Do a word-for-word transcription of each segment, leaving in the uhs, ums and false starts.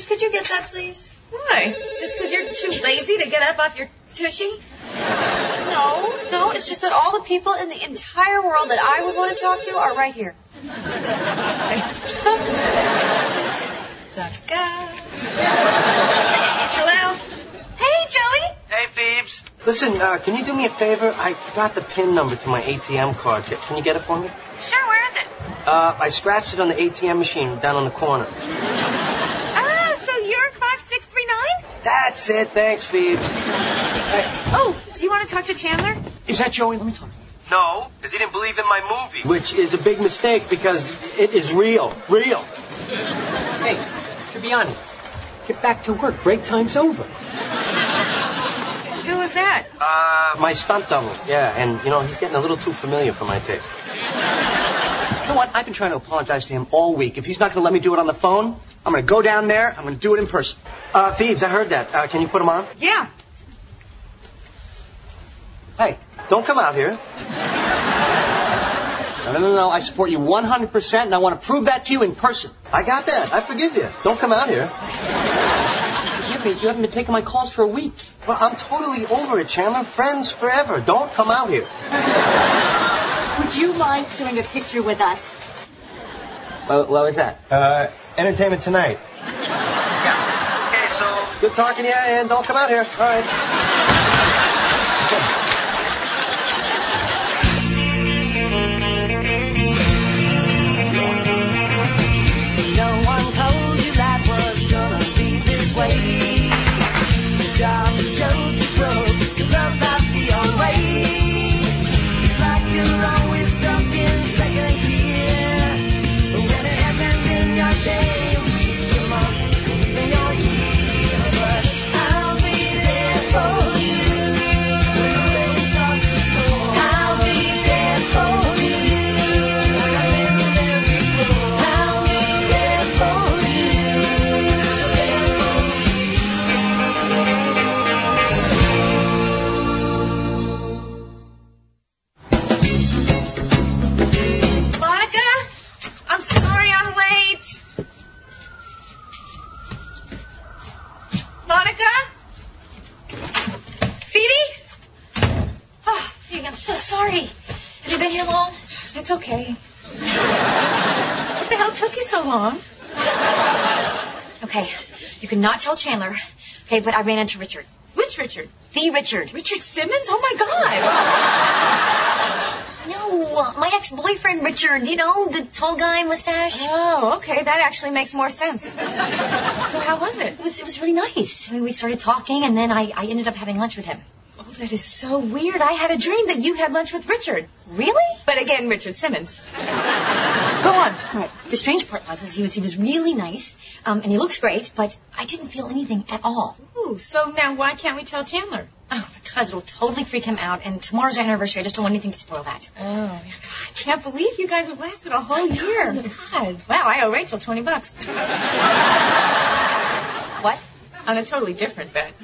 Phoebes, could you get that, please? Why? Just because you're too lazy to get up off your tushy? No, no, it's just that all the people in the entire world that I would want to talk to are right here. Hello? Hey, Joey. Hey, Phoebes. Listen, uh, can you do me a favor? I forgot the PIN number to my A T M card. Can you get it for me? Sure, where is it? Uh, I scratched it on the A T M machine down on the corner. Ah, so you're five six three nine? That's it. Thanks, Phoebes. Hey. Oh, do you want to talk to Chandler? Is that Joey? Let me talk to him. No, because he didn't believe in my movie. Which is a big mistake because it is real. Real. Hey, Tribbiani, get back to work. Break time's over. Who was that? Uh, my stunt double. Yeah, and, you know, he's getting a little too familiar for my taste. You know what? I've been trying to apologize to him all week. If he's not going to let me do it on the phone, I'm going to go down there. I'm going to do it in person. Uh, Phoebes, I heard that. Uh, can you put him on? Yeah. Hey, don't come out here. No, no, no, no. I support you one hundred percent, and I want to prove that to you in person. I got that. I forgive you. Don't come out here. Forgive me. You haven't been taking my calls for a week. Well, I'm totally over it, Chandler. Friends forever. Don't come out here. Would you mind doing a picture with us? What, what was that? Uh, Entertainment Tonight. Yeah. Okay, so good talking to you, and don't come out here. All right. No one told you life was gonna be this way. Your job's a joke, you broke, your love life's the old way. It's like you're always stuck in second gear. When it hasn't been your day, week, your month, even your year. But I'll be there for you when the rain starts to pour. I'll be there for you like I've been there before. I'll be there for you. Monica? I'm sorry I'm late. Monica? Phoebe? Oh, Phoebe, I'm so sorry. Have you been here long? It's okay. What the hell took you so long? Okay, you cannot tell Chandler. Okay, but I ran into Richard. Which Richard? The Richard. Richard Simmons? Oh, my God. No, my ex-boyfriend Richard. You know, the tall guy, mustache. Oh, okay. That actually makes more sense. So how was it? It was, it was really nice. I mean, we started talking, and then I, I ended up having lunch with him. Oh, that is so weird. I had a dream that you had lunch with Richard. Really? But again, Richard Simmons. Go on. All right. The strange part was, was he was he was really nice, um, and he looks great, but I didn't feel anything at all. Ooh, so now why can't we tell Chandler? Oh, because it'll totally freak him out, and tomorrow's our anniversary. I just don't want anything to spoil that. Oh, God, I can't believe you guys have lasted a whole year. God. Wow, I owe Rachel twenty bucks. What? On a totally different bet.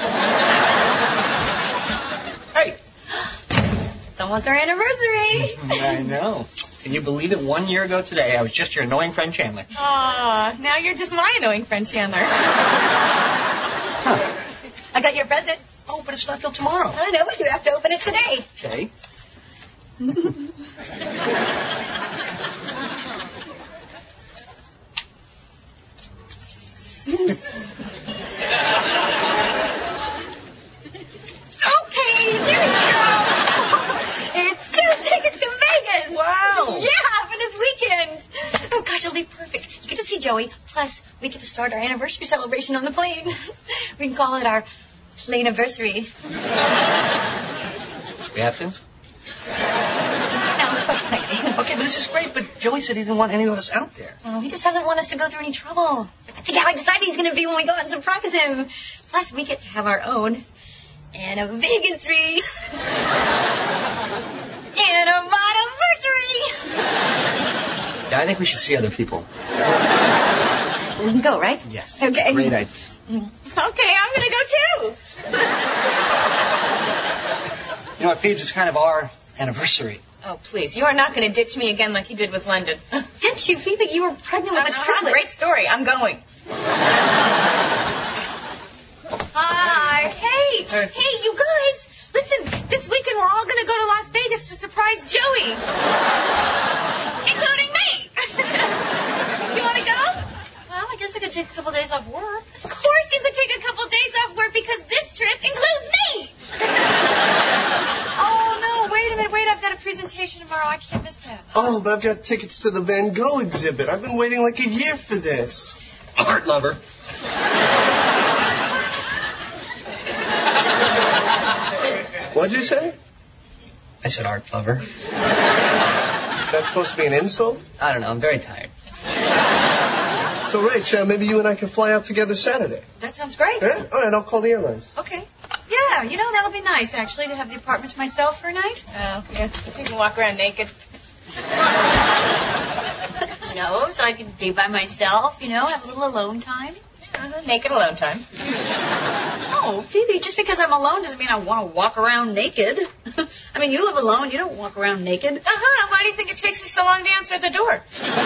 Hey. It's almost our anniversary. I know. Can you believe it? One year ago today, I was just your annoying friend Chandler. Aw, now you're just my annoying friend Chandler. Huh. I got your present. Oh, but it's not till tomorrow. I know, but you have to open it today. Okay. Okay, there we go. It's two tickets to Vegas. Wow. Yeah, for this weekend. Oh, gosh, it'll be perfect. You get to see Joey, plus we get to start our anniversary celebration on the plane. We can call it our plane-anniversary. We have to? No, of course not. Okay, but this is great, but Joey said he didn't want any of us out there. Oh, he just doesn't want us to go through any trouble. Think how excited he's going to be when we go out and surprise him. Plus, we get to have our own anniversary. Anniversary. Yeah, I think we should see other people. We can go, right? Yes. Okay. Great idea. Okay, I'm going to go too. You know what, Phoebes, it's kind of our anniversary. Oh, please. You are not going to ditch me again like you did with London. Didn't you, Phoebe? You were pregnant with a That's a triplet. great story. I'm going. Hey, you guys, listen, this weekend we're all going to go to Las Vegas to surprise Joey. Including me. You want to go? Well, I guess I could take a couple days off work. Of course you could take a couple days off work because this trip includes me. Oh, no, wait a minute, wait, I've got a presentation tomorrow. I can't miss that. Oh, but I've got tickets to the Van Gogh exhibit. I've been waiting like a year for this. Art lover. What'd you say? I said art lover. Is that supposed to be an insult? I don't know. I'm very tired. So, Rach, uh, maybe you and I can fly out together Saturday. That sounds great. Yeah? All right, I'll call the airlines. Okay. Yeah, you know, that'll be nice, actually, to have the apartment to myself for a night. Oh, yeah, so you can walk around naked. No, so I can be by myself, you know, have a little alone time. Uh, naked alone time. Oh, Phoebe, just because I'm alone doesn't mean I want to walk around naked. I mean, you live alone. You don't walk around naked. Uh-huh. Why do you think it takes me so long to answer the door?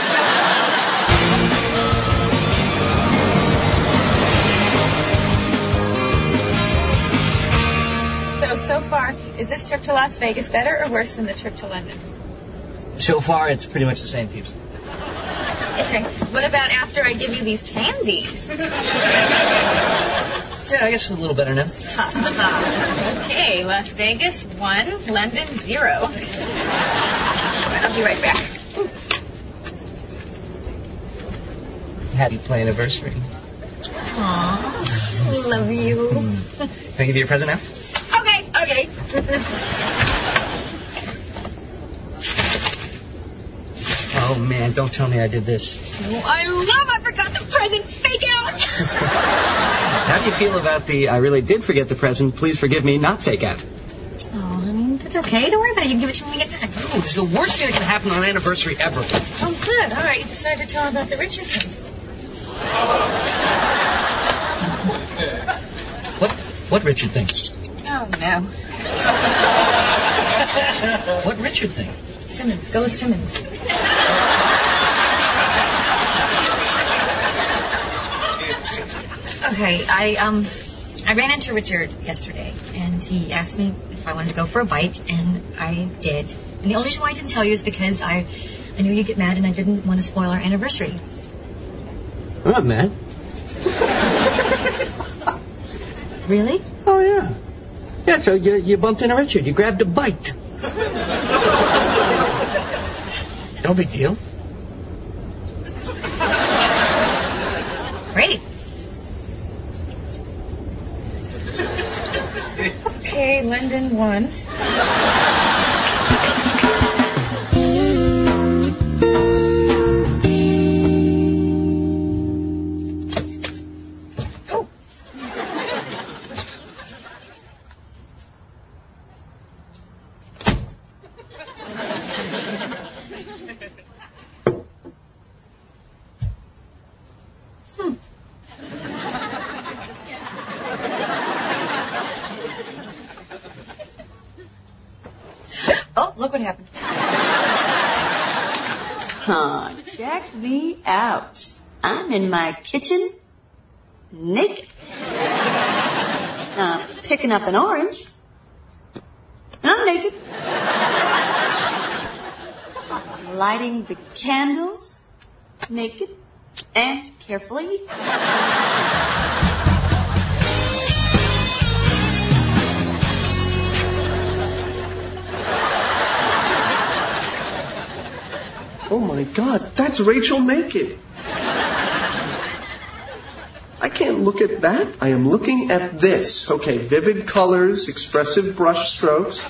So, so far, is this trip to Las Vegas better or worse than the trip to London? So far, it's pretty much the same, peeps. Okay. What about after I give you these candies? Yeah, I guess a little better now. Okay, Las Vegas, one, London, zero. I'll be right back. Happy play anniversary. Aw, love you. Can I give you a present now? Okay, okay. Oh, man, don't tell me I did this. Oh, I love I forgot the present. Fake out. How do you feel about the I really did forget the present, please forgive me, not fake out? Oh, I mean, that's okay. Don't worry about it. You can give it to me when we get back. Oh, this is the worst thing that can happen on an anniversary ever. Oh, good. All right, you decided to tell him about the Richard thing. What? What Richard thing? Oh, no. What Richard thing? Simmons. Go with Simmons. Okay, I um, I ran into Richard yesterday, and he asked me if I wanted to go for a bite, and I did. And the only reason why I didn't tell you is because I, I knew you'd get mad, and I didn't want to spoil our anniversary. I'm not mad. Really? Oh, yeah. Yeah, so you, you bumped into Richard. You grabbed a bite. No big deal. Great. Okay, London, one. Oh. Hmm. Oh, look what happened. Huh, check me out. I'm in my kitchen, naked. Uh, picking up an orange. And I'm naked. Lighting the candles, naked and carefully. Oh, my God, that's Rachel naked. I can't look at that. I am looking at this. Okay, vivid colors, expressive brush strokes.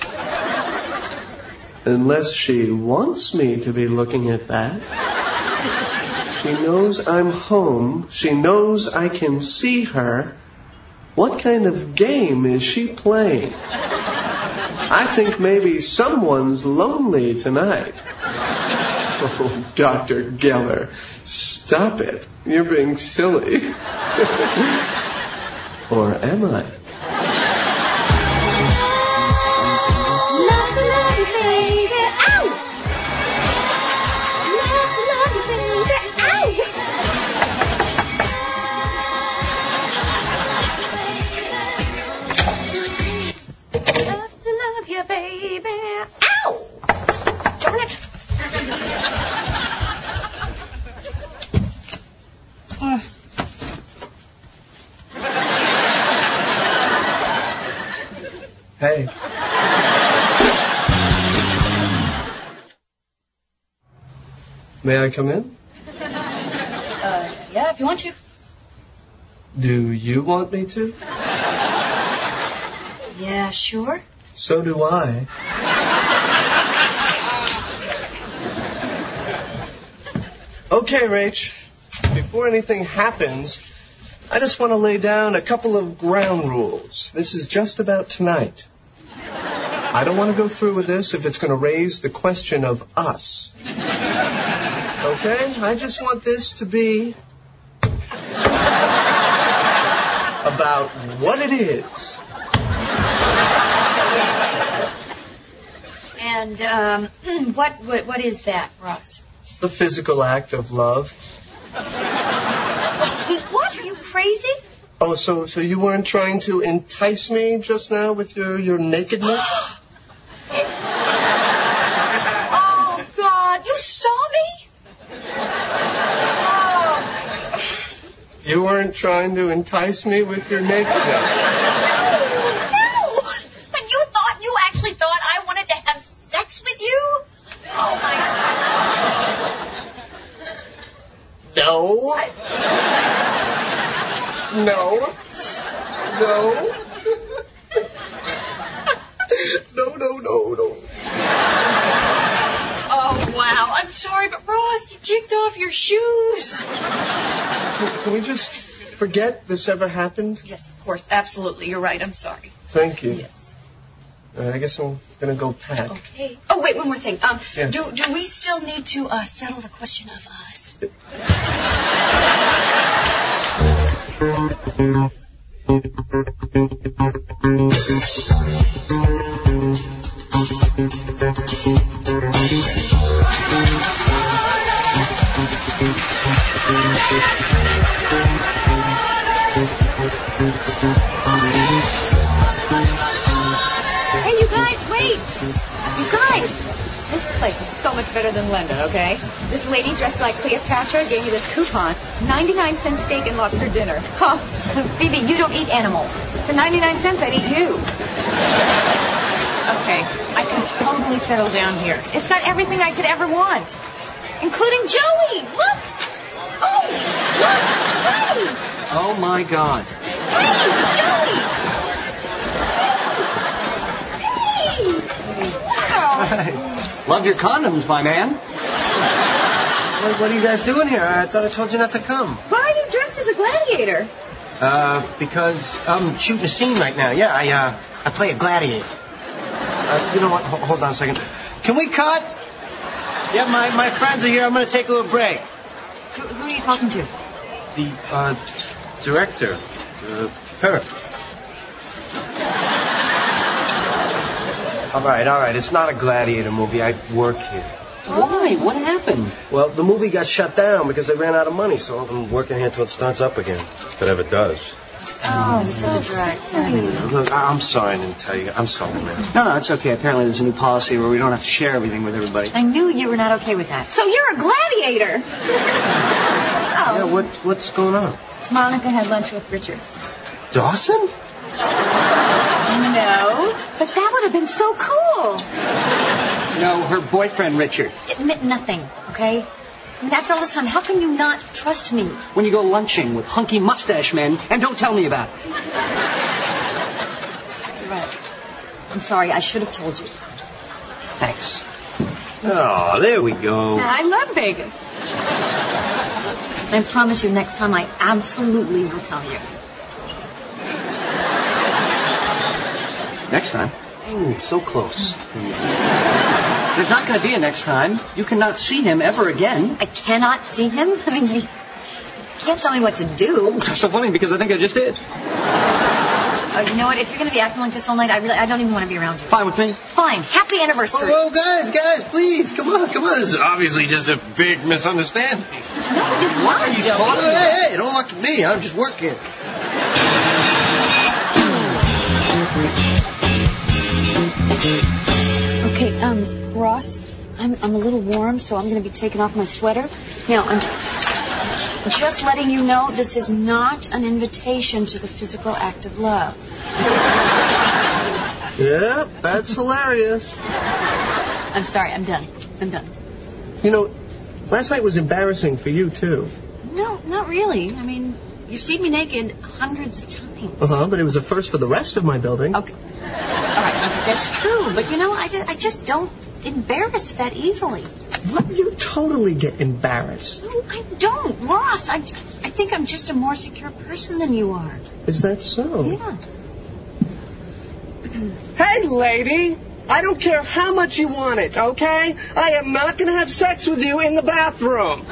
Unless she wants me to be looking at that. She knows I'm home. She knows I can see her. What kind of game is she playing? I think maybe someone's lonely tonight. Oh, Doctor Geller, stop it. You're being silly. Or am I? Love to love you, baby. Ow! Love to love you, baby. Ow! Hey. May I come in? Uh, yeah, if you want to. Do you want me to? Yeah, sure. So do I. Okay, Rach. Before anything happens, I just want to lay down a couple of ground rules. This is just about tonight. I don't want to go through with this if it's going to raise the question of us. Okay? I just want this to be about what it is. And um, what, what what is that, Ross? The physical act of love. What? Are you crazy? Oh, so so you weren't trying to entice me just now with your, your nakedness? Oh, God. You saw me? Oh. You weren't trying to entice me with your nakedness. No. And you thought, you actually thought I wanted to have sex with you? Oh, my God. No. I... No. No. No, no, no, no. Oh, wow. I'm sorry, but Ross, you kicked off your shoes. Can, can we just forget this ever happened? Yes, of course. Absolutely. You're right. I'm sorry. Thank you. Yes. All right, I guess I'm going to go pack. Okay. Oh, wait, one more thing. Um, Yeah. do do we still need to uh, settle the question of us? Hey, you guys, wait! You guys! This place is so much better than London, okay? This lady dressed like Cleopatra gave me this coupon. ninety-nine cent steak and lobster dinner. Huh. Phoebe, you don't eat animals. For ninety-nine cents, I'd eat you. Okay, I can totally settle down here. It's got everything I could ever want. Including Joey! Look! Oh! Look! Hey! Oh, my God. Hey, Joey! Hey! Wow! Love your condoms, my man. What, what are you guys doing here? I thought I told you not to come. Why are you dressed as a gladiator? Uh, because I'm shooting a scene right now. Yeah, I, uh, I play a gladiator. Uh, you know what? Ho- hold on a second. Can we cut? Yeah, my, my friends are here. I'm going to take a little break. Who, who are you talking to? The, uh, director. Uh, her. All right, all right. It's not a gladiator movie. I work here. Why? What happened? Well, the movie got shut down because they ran out of money, so I'm working here until it starts up again. If it ever does. Oh, so sweet. Look, I- I'm sorry I didn't tell you. I'm sorry, man. No, no, it's okay. Apparently there's a new policy where we don't have to share everything with everybody. I knew you were not okay with that. So you're a gladiator? Yeah, Oh. what what's going on? Monica had lunch with Richard. Dawson? No, but that would have been so cool. No, her boyfriend, Richard. Admit nothing, okay? I mean, after all this time, how can you not trust me? When you go lunching with hunky mustache men and don't tell me about it. You're right. I'm sorry. I should have told you. Thanks. Oh, there we go. I love Vegas. I promise you next time I absolutely will tell you. Next time. Ooh, so close. There's not going to be a next time. You cannot see him ever again. I cannot see him? I mean, you can't tell me what to do. That's so funny because I think I just did. Uh, you know what? If you're going to be acting like this all night, I really, I don't even want to be around you. Fine with me. Fine. Happy anniversary. Whoa, guys, guys, please, come on, come on. This is obviously just a big misunderstanding. No, it's not, Joey. Hey, hey, don't look at me. I'm just working. Okay, um, Ross, I'm I'm a little warm, so I'm going to be taking off my sweater. Now, I'm Just letting you know this is not an invitation to the physical act of love. Yep, that's hilarious. I'm sorry, I'm done. I'm done. You know, last night was embarrassing for you, too. No, not really. I mean, you've seen me naked hundreds of times. Uh-huh, but it was a first for the rest of my building. Okay. All right, that's true. But, you know, I, just, I just don't embarrass that easily. What? You totally get embarrassed. No, I don't. Ross, I, I think I'm just a more secure person than you are. Is that so? Yeah. Hey, lady! I don't care how much you want it, okay? I am not going to have sex with you in the bathroom.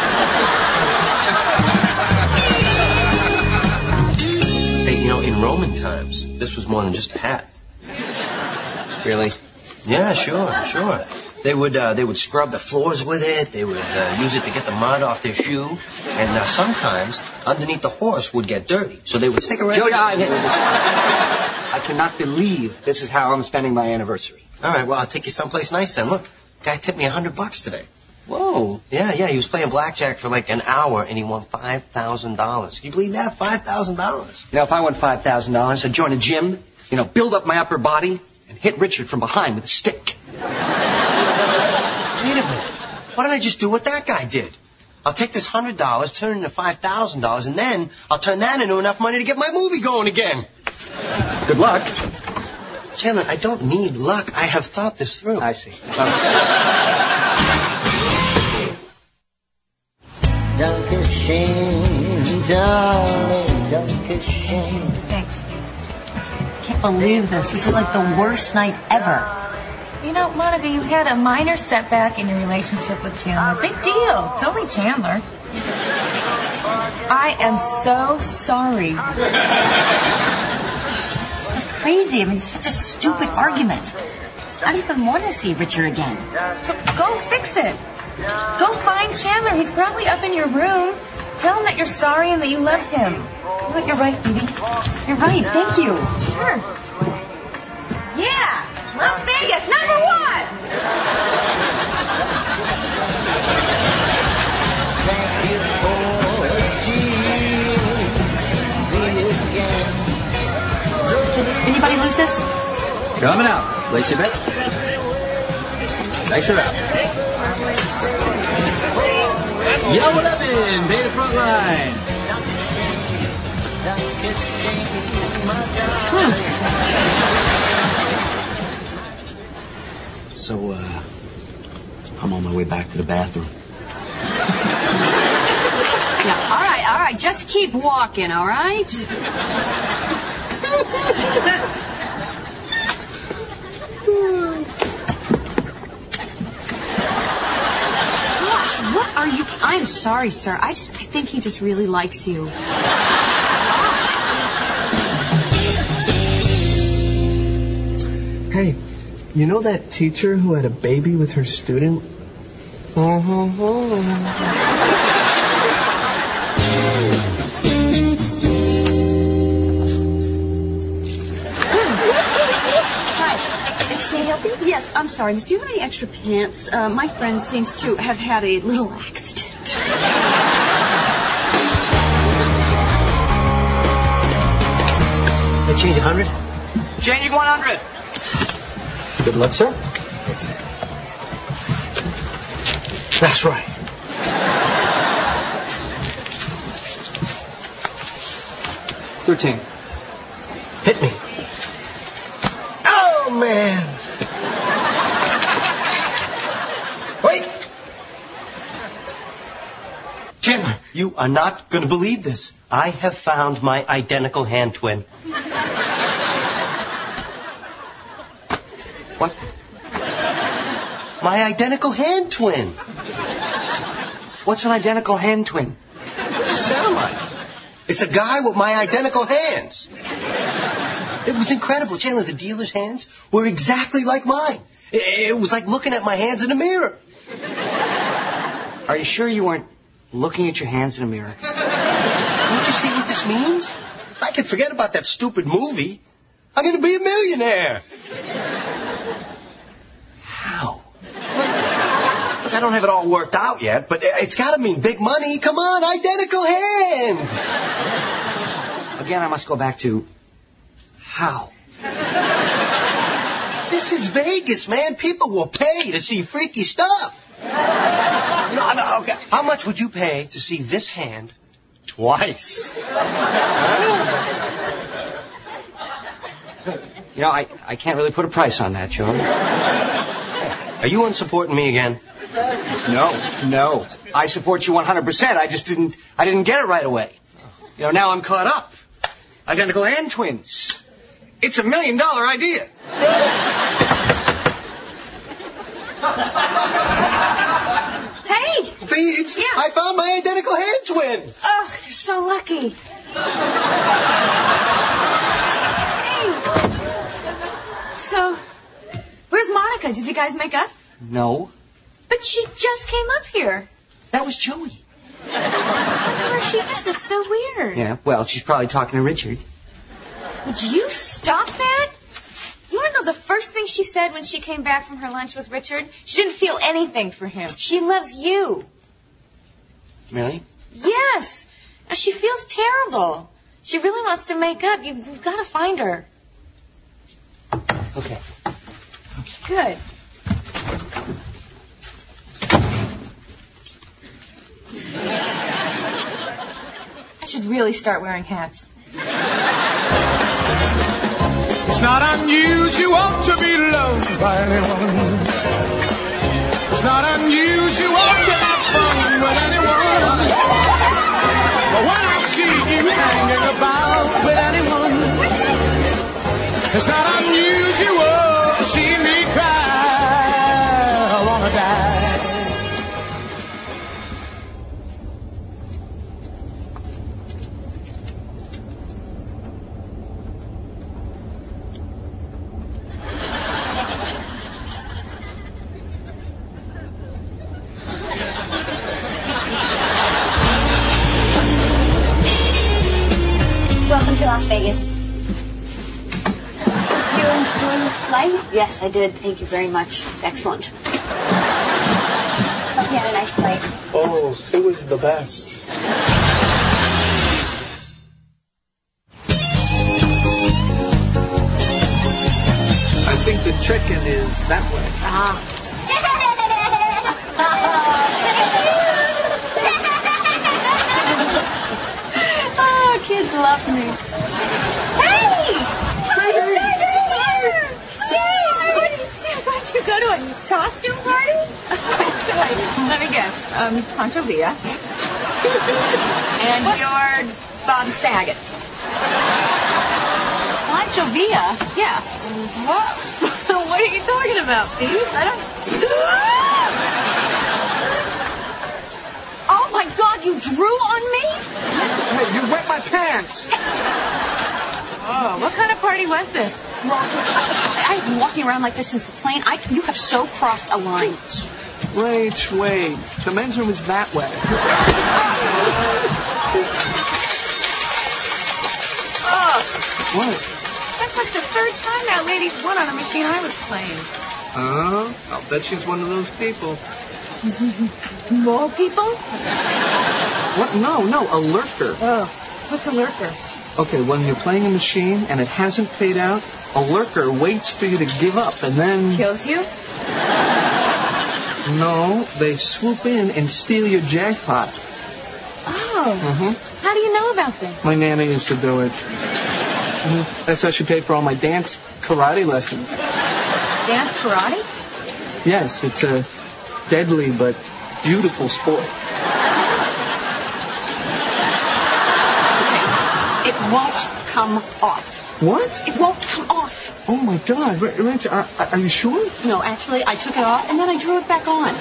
Hey, you know, in Roman times, this was more than just a hat. Really? Yeah, sure, sure. They would uh, they would scrub the floors with it. They would uh, use it to get the mud off their shoe. And uh, sometimes underneath the horse would get dirty. So they would stick around. Joey, I, I cannot believe this is how I'm spending my anniversary. All right, well, I'll take you someplace nice then. Look, guy tipped me a hundred bucks today. Whoa. Yeah, yeah, he was playing blackjack for like an hour, and he won five thousand dollars. Can you believe that? five thousand dollars. Now, if I won five thousand dollars, I'd join a gym, you know, build up my upper body, and hit Richard from behind with a stick. Wait a minute. Why don't I just do what that guy did? I'll take this one hundred dollars, turn it into five thousand dollars, and then I'll turn that into enough money to get my movie going again. Good luck. Chandler, I don't need luck. I have thought this through. I see. Dankeschön, darling, Dankeschön. Thanks. Can't believe this. This is like the worst night ever. You know, Monica, you had a minor setback in your relationship with Chandler. Big deal. It's only Chandler. I am so sorry. This is crazy. I mean, it's such a stupid argument. I don't even want to see Richard again. So go fix it. Go find Chandler. He's probably up in your room. Tell him that you're sorry and that you love him. You know what? You're right, Judy. You're right. Thank you. Sure. Yeah. Las Vegas, number one. Thank you for seeing me again. Did anybody lose this? Coming out. Lace your bet. Lace her out. Yellow eleven, Beta front line. So, uh, I'm on my way back to the bathroom. Yeah, all right, all right. Just keep walking, all right? Gosh, what are you... I'm sorry, sir. I just... I think he just really likes you. Hey, you know that teacher who had a baby with her student? May I help you? Yes, I'm sorry, miss. Do you have any extra pants? Uh, my friend seems to have had a little accident. I change a hundred? Changing one hundred. Good luck, sir. That's right. Thirteen. Hit me. Oh, man. Wait. Chandler, you are not going to believe this. I have found my identical hand twin. What? My identical hand twin. What's an identical hand twin? What's it sound like? It's a guy with my identical hands. It was incredible. Chandler, the dealer's hands were exactly like mine. It, it was like looking at my hands in a mirror. Are you sure you weren't looking at your hands in a mirror? Don't you see what this means? I can forget about that stupid movie. I'm going to be a millionaire. How? Look, look, look, I don't have it all worked out yet, but it's got to mean big money. Come on, identical hands. Again, I must go back to how. This is Vegas, man. People will pay to see freaky stuff. You know, I mean, okay, how much would you pay to see this hand twice? You know, I, I can't really put a price on that, Joe. Are you unsupporting me again? No, no. I support you one hundred percent. I just didn't, I didn't get it right away. You know, now I'm caught up. Identical hand twins. It's a million dollar idea. Hey! Phoebes, Yeah. I found my identical hand twin. Oh, you're so lucky. Hey! So, where's Monica? Did you guys make up? No. But she just came up here. That was Joey. Where she is? It's so weird. Yeah, well, she's probably talking to Richard. Would you stop that? You want to know the first thing she said when she came back from her lunch with Richard? She didn't feel anything for him. She loves you. Really? Yes. Now, she feels terrible. She really wants to make up. You- You've got to find her. Okay. Good. I should really start wearing hats. It's not unusual to be loved by anyone. It's not unusual to have fun with anyone. But when I see you hanging about with anyone, it's not unusual to see me cry. I wanna die. Welcome to Las Vegas. Did you enjoy the flight? Yes, I did. Thank you very much. Excellent. Hope you had a nice flight. Oh, it was the best. I think the chicken is that way. Ah. Oh, kids love me. Hey! Hi, here! Yay! Why'd you go to a costume party? Wait, let me guess. Um, Pancho Villa. And you're Bob Saget. Pancho Villa? Yeah. What? What are you talking about, Pete? I don't... Oh, my God, you drew on me? Hey, you wet my pants. Oh, what kind of party was this? Ross, I've been walking around like this since the plane. I, you have so crossed a line. Wait, wait. The men's room is that way. Oh, What? that's like the third time that lady's won on a machine I was playing. Oh, I'll bet she's one of those people. More people? What? No, no, a lurker. Oh, what's a lurker? Okay, when you're playing a machine and it hasn't paid out, a lurker waits for you to give up and then... Kills you? No, they swoop in and steal your jackpot. Oh. Mm-hmm. How do you know about this? My nana used to do it. Mhm. That's how she paid for all my dance karate lessons. Dance karate? Yes, it's a deadly but beautiful sport. It won't come off. What? It won't come off. Oh, my God. R- Rich, are, are you sure? No, actually, I took it off and then I drew it back on.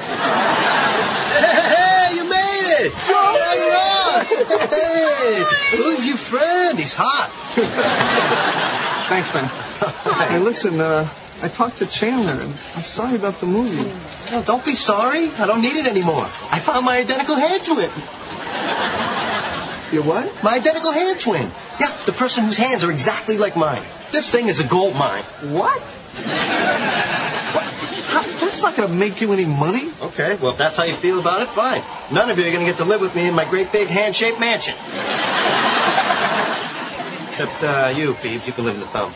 Hey, you made it! Joe, you're on! Hey, who's your friend? He's hot. Thanks, man. Hey, listen, uh, I talked to Chandler, and I'm sorry about the movie. No, don't be sorry. I don't need it anymore. I found my identical hand twin. Your what? My identical hand twin. Yeah, the person whose hands are exactly like mine. This thing is a gold mine. What? How, what That's not going to make you any money. Okay, well, if that's how you feel about it, fine. None of you are going to get to live with me in my great big hand-shaped mansion. Except uh, you, Phoebes. You can live in the fountain.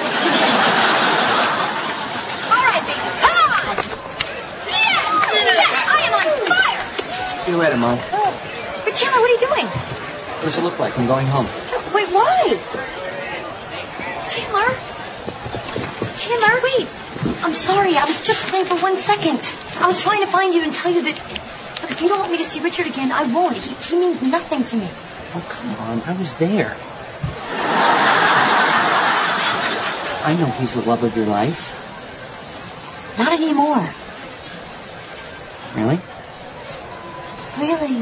All right, baby, come on! Yes! Yes! I am on fire! See you later, Mom. Oh. But Chandler, what are you doing? What does it look like? I'm going home. Wait, why? Chandler? Chandler, wait. I'm sorry. I was just playing for one second. I was trying to find you and tell you that, look, if you don't want me to see Richard again, I won't. He, he means nothing to me. Oh, come on. I was there. I know he's the love of your life. Not anymore. Really? Really.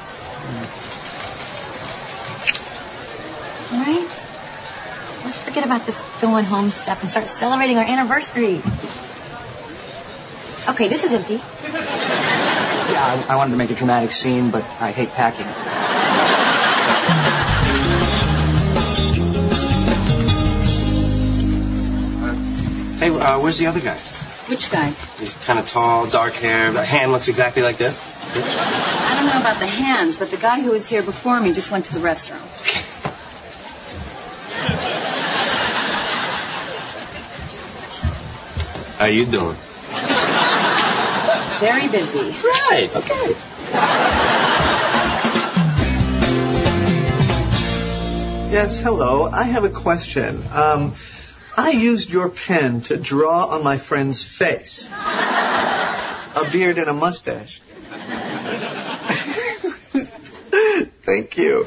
All right? So let's forget about this going home stuff and start celebrating our anniversary. Okay, this is empty. Yeah, I, I wanted to make a dramatic scene, but I hate packing. Hey, uh, where's the other guy? Which guy? He's kind of tall, dark hair. The hand looks exactly like this. I don't know about the hands, but the guy who was here before me just went to the restroom. How you doing? Very busy. Right. Okay. Yes, hello. I have a question. Um, I used your pen to draw on my friend's face. A beard and a mustache. Thank you.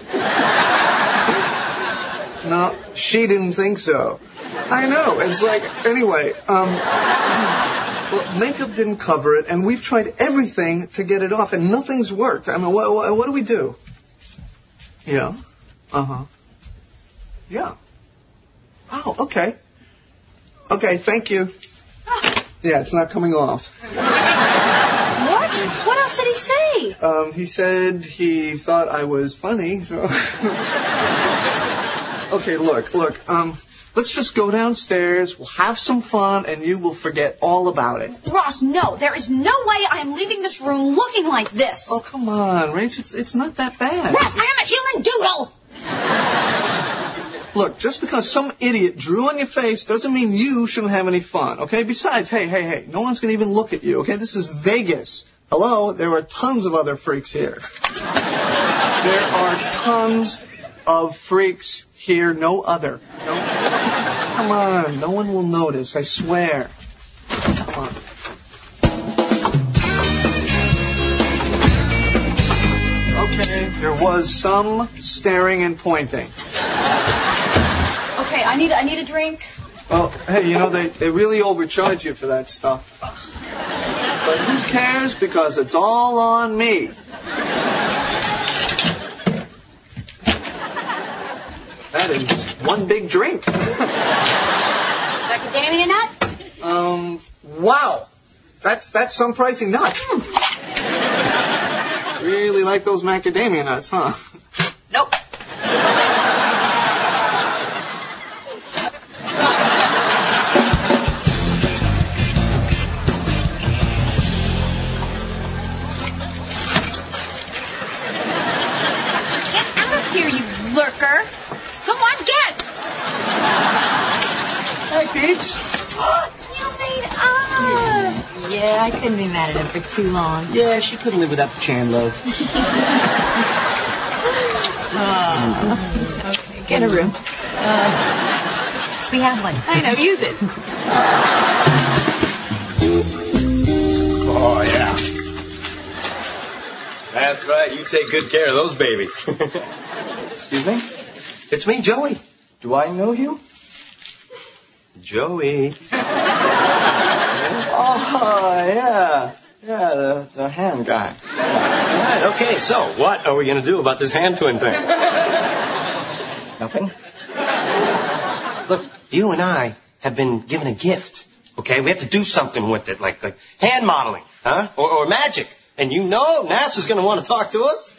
No, she didn't think so. I know. It's like, anyway, um, well, makeup didn't cover it, and we've tried everything to get it off, and nothing's worked. I mean, what, what, what do we do? Yeah. Uh-huh. Yeah. Oh, okay. Okay, thank you. Yeah, it's not coming off. What? What else did he say? Um, he said he thought I was funny, so... Okay, look, look, um, let's just go downstairs, we'll have some fun, and you will forget all about it. Ross, no. There is no way I am leaving this room looking like this. Oh, come on, Rach, it's, it's not that bad. Ross, I am a human doodle. Look, just because some idiot drew on your face doesn't mean you shouldn't have any fun, okay? Besides, hey, hey, hey, no one's going to even look at you, okay? This is Vegas. Hello? There are tons of other freaks here. There are tons of freaks here, no other. No. Come on, no one will notice, I swear. Come on. Okay, there was some staring and pointing. Okay, I need I need a drink. Well, hey, you know, they, they really overcharge you for that stuff. But who cares? Because it's all on me. That is one big drink. Macadamia nut? Um, wow. That's, that's some pricey nut. Really like those macadamia nuts, huh? Nope. Lurker. Go on, get! Hey, Peeps. You made up! Yeah, I couldn't be mad at him for too long. Yeah, she couldn't live without the Chandler. Oh. Okay, get a room. Uh, we have one. I know, use it. Oh, yeah. That's right. You take good care of those babies. Excuse me? It's me, Joey. Do I know you? Joey. Oh, yeah. Yeah, the, the hand guy. Right, okay, so what are we going to do about this hand twin thing? Nothing. Look, you and I have been given a gift, okay? We have to do something with it, like the hand modeling, huh? Or, or magic. And you know NASA's going to want to talk to us.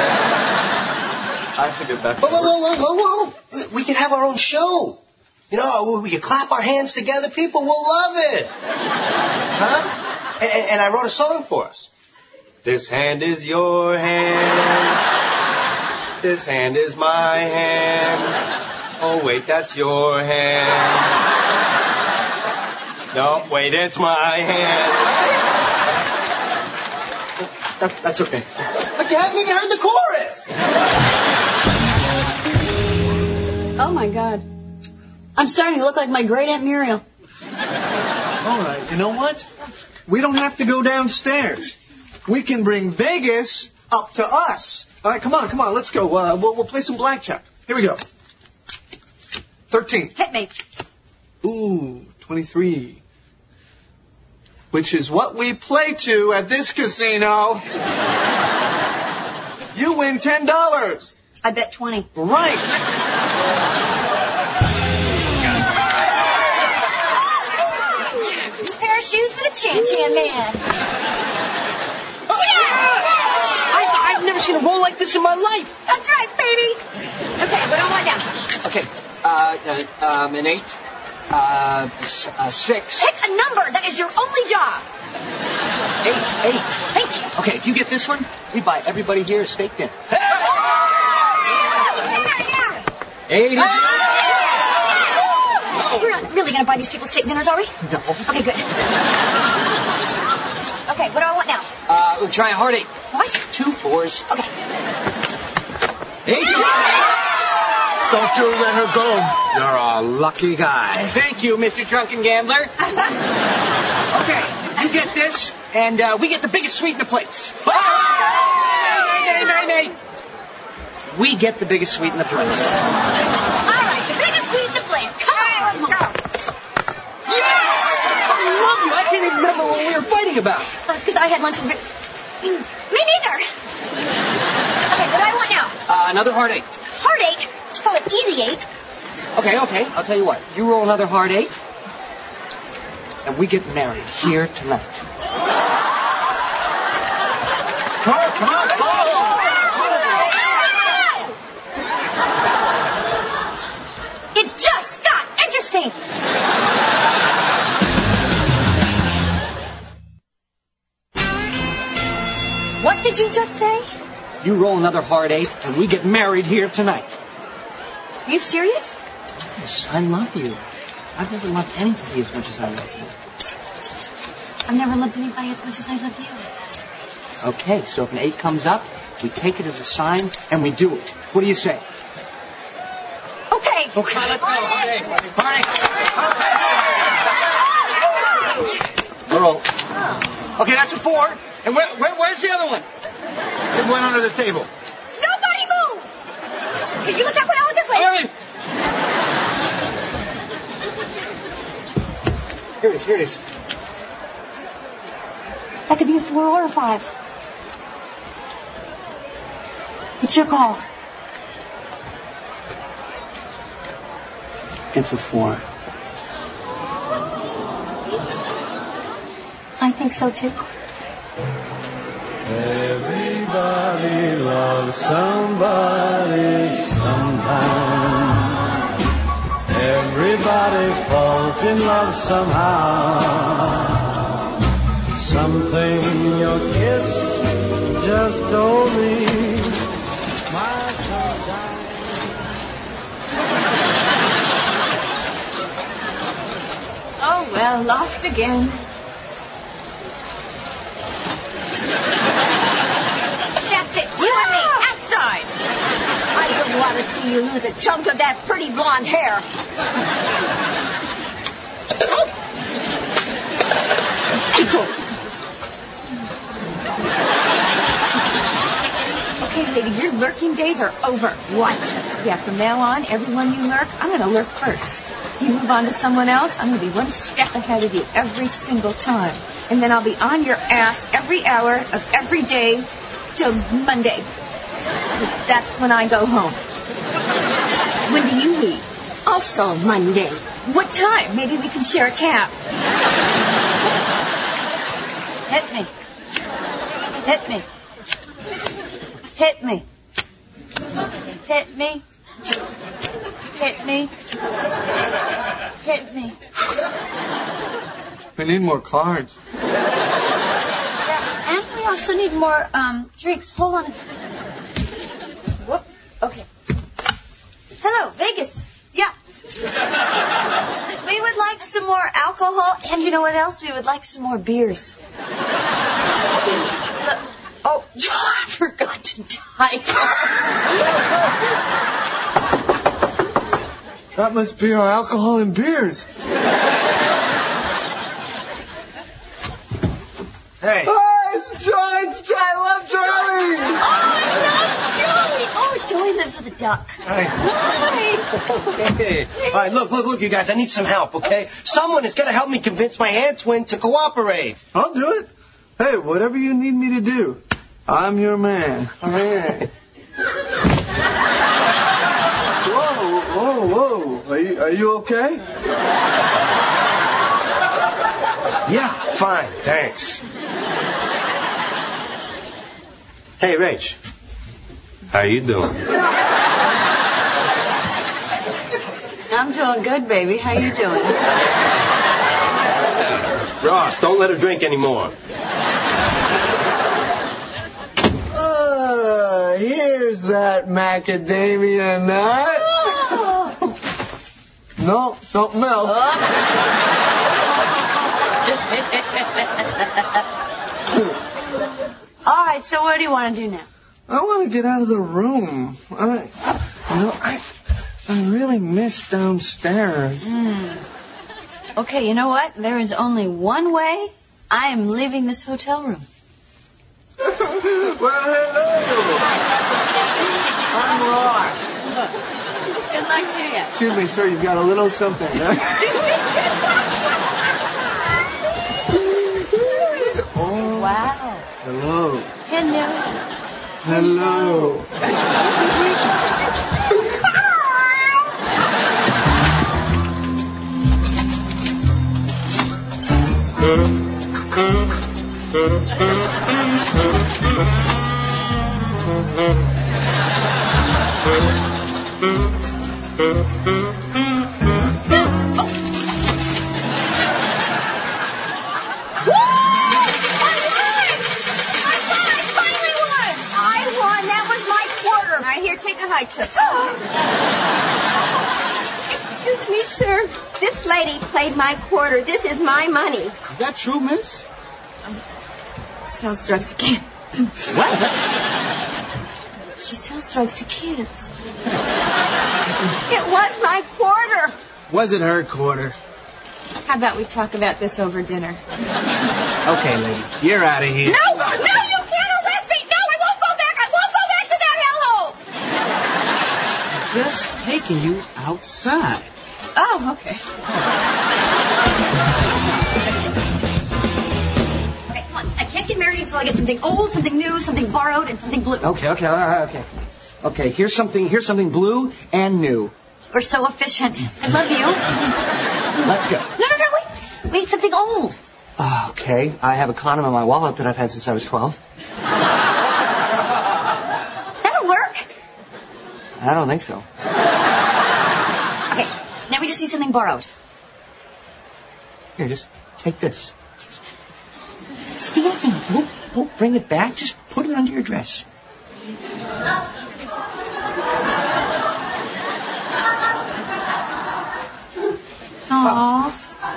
I have to get back to Whoa, whoa, work. whoa, whoa, whoa, whoa. We could have our own show. You know, we could clap our hands together. People will love it. Huh? And, and, and I wrote a song for us. This hand is your hand. This hand is my hand. Oh, wait, that's your hand. No, wait, it's my hand. That's, that's okay. But you haven't even heard the chorus. Oh, my God. I'm starting to look like my great Aunt Muriel. All right, you know what? We don't have to go downstairs. We can bring Vegas up to us. All right, come on, come on, let's go. Uh, we'll, we'll play some blackjack. Here we go. thirteen. Hit me. Ooh, twenty-three. Which is what we play to at this casino. You win ten dollars. I bet twenty. Right. Pair of shoes for the Chan Chan Man. I, I've never seen a roll like this in my life. That's right, baby. Okay, what do I want now? Okay, uh, uh, um, an eight, uh, s- uh, six. Pick a number. That is your only job. Eight, eight. Thank you. Okay, if you get this one, we buy everybody here a steak dinner. Eight. You're not really going to buy these people steak dinners, are we? No. Okay, good. Okay, what do I want now? Uh, we'll try a hard eight. What? Two fours. Okay. Eight. Don't you let her go. You're a lucky guy. Thank you, Mister Drunken Gambler. Okay, you get this, and uh, we get the biggest suite in the place. Nay, nay, nay, nay. We get the biggest suite in the place. All right, the biggest suite in the place. Come on, let's go. Yes! I love you. I can't even remember what we were fighting about. That's because I had lunch with... Me neither. Okay, what do I want now? Uh, another hard eight. Hard eight? Let's call it easy eight. Okay, okay. I'll tell you what. You roll another hard eight, and we get married here tonight. Come on, come on, come on. It just got interesting. What did you just say? You roll another hard eight, and we get married here tonight. Are you serious? Yes, I love you. I've never loved anybody as much as I love you. I've never loved anybody as much as I love you. Okay, so if an eight comes up, we take it as a sign, and we do it. What do you say? Okay. Okay, let's go. Hard eight. Hard eight. Roll. Okay, that's a four. And where, where, where's the other one? It went under the table. Nobody move. Okay, you look that way, I'll look this way. Hurry. Here it is, here it is. That could be a four or a five. It's your call. It's a four. I think so, too. Everybody loves somebody sometime. Everybody falls in love somehow. Something in your kiss just told me my sometime. Oh, well, lost again. That's it. You and me, outside. I wouldn't want to see you lose a chunk of that pretty blonde hair. Okay, lady, your lurking days are over. What? Yeah, from now on, everyone you lurk, I'm going to lurk first. You move on to someone else, I'm going to be one step ahead of you every single time. And then I'll be on your ass every hour of every day till Monday. Because that's when I go home. When do you leave? Also Monday. What time? Maybe we can share a cab. Hit me. Hit me. Hit me. Hit me. Hit me. Hit me. We need more cards. also need more um, drinks. Hold on a second. Whoop. Okay. Hello, Vegas. Yeah. We would like some more alcohol, and you know what else? We would like some more beers. Look, oh, I forgot to tie. That must be our alcohol and beers. Hey. Oh, it's Charlie. It's Charlie. I love Charlie. Oh, I love Joey. Oh, Joey lives with a duck. Hey. Hey. All right, look, look, look, you guys. I need some help, okay? Someone has got to help me convince my hand twin to cooperate. I'll do it. Hey, whatever you need me to do, I'm your man. All right. Whoa, whoa, whoa. Are you, are you okay? Yeah, fine, thanks. Hey, Rach. How you doing? I'm doing good, baby. How you doing? Ross, don't let her drink anymore. Uh, here's that macadamia nut. No, something else. All right, so what do you want to do now? I want to get out of the room. I, you know, I, I really miss downstairs. Mm. Okay, you know what? There is only one way. I am leaving this hotel room. Well, hello. I'm Ross. Good luck to you. Excuse me, sir. You've got a little something. Huh? Oh. Wow. Hello. Hello. Hello. Take a high tip. Excuse me, sir. This lady played my quarter. This is my money. Is that true, miss? Um, sells drugs to kids. What? She sells drugs to kids. It was my quarter. Was it her quarter? How about we talk about this over dinner? Okay, lady. You're out of here. No, no, you can't arrest me. No, I won't go back. I won't go back to that hellhole. Just taking you outside. Oh, okay. Okay, come on. I can't get married until I get something old, something new, something borrowed, and something blue. Okay, okay, all right, okay. Okay, here's something, here's something blue and new. We're so efficient. I love you. Let's go. No, no, no, wait. Wait, something old. Okay, I have a condom in my wallet that I've had since I was twelve. That'll work. I don't think so. Okay, now we just need something borrowed. Here, just take this. Steal thing. Don't, don't bring it back. Just put it under your dress. Aww.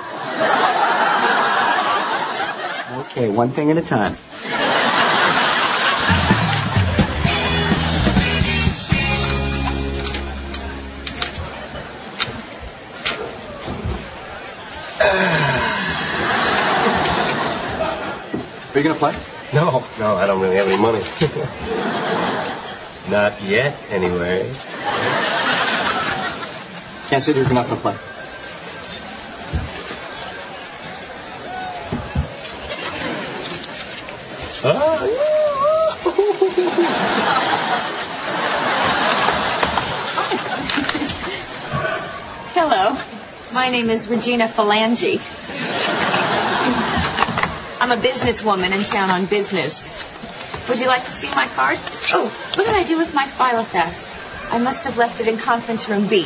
Okay, one thing at a time. Are you going to play? No, no, I don't really have any money. Not yet, anyway. Can't sit here if you're not going to play. Hello. My name is Regina Phalange. I'm a businesswoman in town on business. Would you like to see my card? Oh, what did I do with my Filofax? I must have left it in conference room B.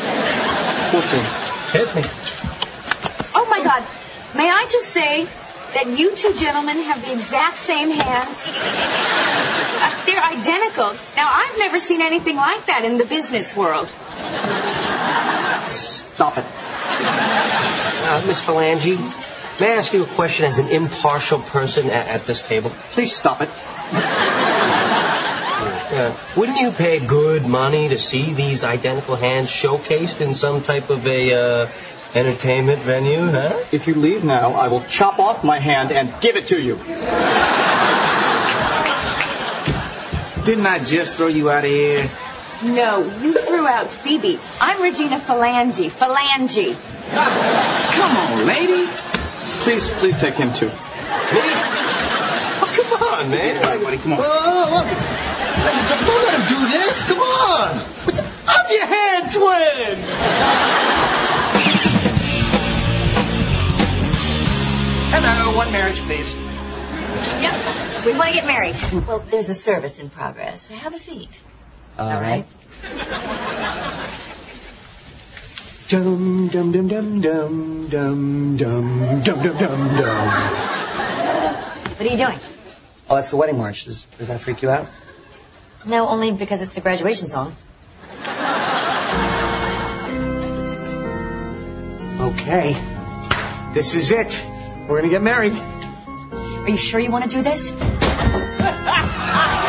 fourteen. Hit me. Oh, my God. May I just say, that you two gentlemen have the exact same hands? Uh, they're identical. Now, I've never seen anything like that in the business world. Stop it. Uh, Miss Phalange, may I ask you a question as an impartial person at, at this table? Please stop it. Uh, wouldn't you pay good money to see these identical hands showcased in some type of a uh, entertainment venue, huh? If you leave now, I will chop off my hand and give it to you. Didn't I just throw you out of here? No, you threw out Phoebe. I'm Regina Phalange. Phalange. Come on, lady. Please, please take him too. Me? Oh, come on, man. All right, buddy, come on. Oh, look. Don't let him do this. Come on. I'm your hand twin. Hello, one marriage, please. Yep, we want to get married. Well, there's a service in progress. Have a seat. All All right. Dum dum dum dum dum dum dum dum dum dum dum. What are you doing? Oh, that's the wedding march. Does, does that freak you out? No, only because it's the graduation song. Okay. This is it. We're gonna get married. Are you sure you want to do this?